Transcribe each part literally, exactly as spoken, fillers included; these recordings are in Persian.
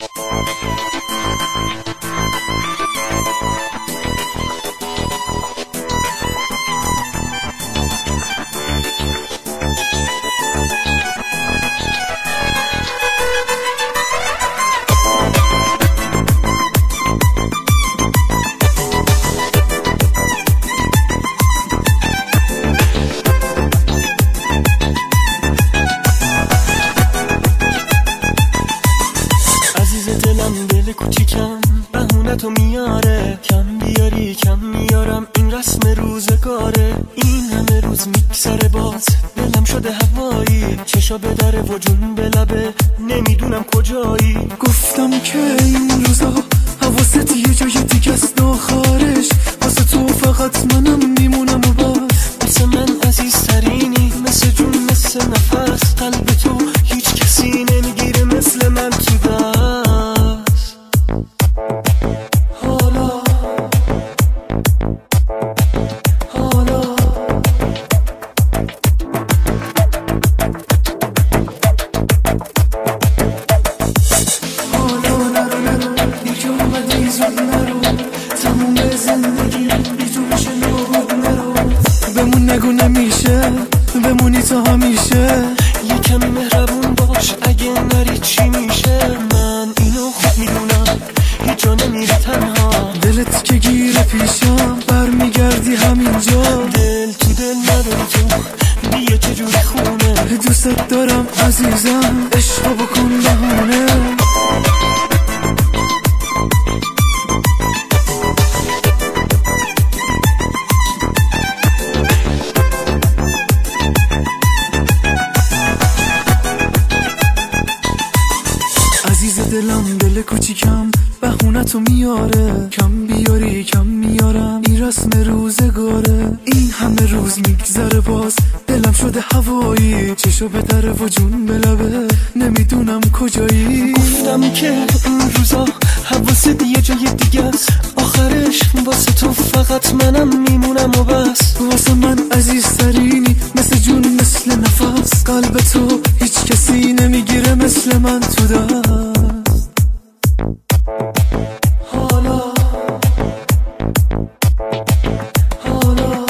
دل کوچیکم بهونه تو میاره، کم بیاری کم میارم، این رسم روزگاره. این همه روز میگذره باز دلم شده هوایی، چشا به دره و جون به لبه نمیدونم کجایی. گفتم که این روزا حواست یه جای دیگه است آخرش، واسه تو فقط منم میمونم و باز. مثل من عزیزترینی، مثل جون مثل نفس، قلب تو هیچ کسی نمیگیره مثل من تو دست. حالا حالا حالا نرو نرو دیگه اومدی زود نرو، تموم زندگی بی تو میشه نابود نرو. بمون نگو نمیشه، بمونی تا همیشه. یکم مهربون باش اگه نری چی میشه. من اینو خوب میدونم هیچ جا نمیری تنها، دلت که گیره پیشم برمیگردی همینجا. دل تو دل نداری تو بیا چجوری خونه. دوست دارم عزیزم عشق بکن بهونه. عزیز دلم دل کوچیکم بهونه تو میاره، کم بیاری کم میارم، این رسم روزگاره. این همه روز میگذره باز دلم شده هوایی، چشو به دره و جون به لبه نمیدونم کجایی. گفتم که این روزا حواست یه جای دیگه است آخرش، واسه تو فقط منم میمونم و بس. واسه من عزیزترینی، مثل جون مثل نفس، قلب تو هیچ کسی نمیگیره مثل من تو دست. حالا حالا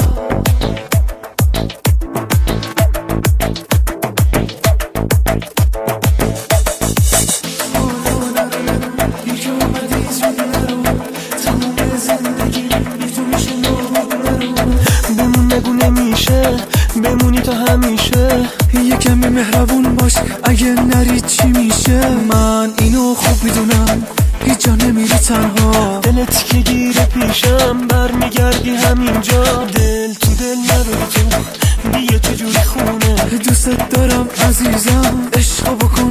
دیگه اومدی زود نرو، تموم زندگی بی تو میشه نابود نرو. بمون نگو نمیشه، بمونی تا همیشه. یه کمی مهربون باش اگه نری چی میشه. من اینو خوب میدونم هیچ جا نمیری تنها، دلت که گیره پیشم برمیگردی همینجا. دل تو دل نداری تو بیا چجوری خونه. دوست دارم عزیزم عشق بکن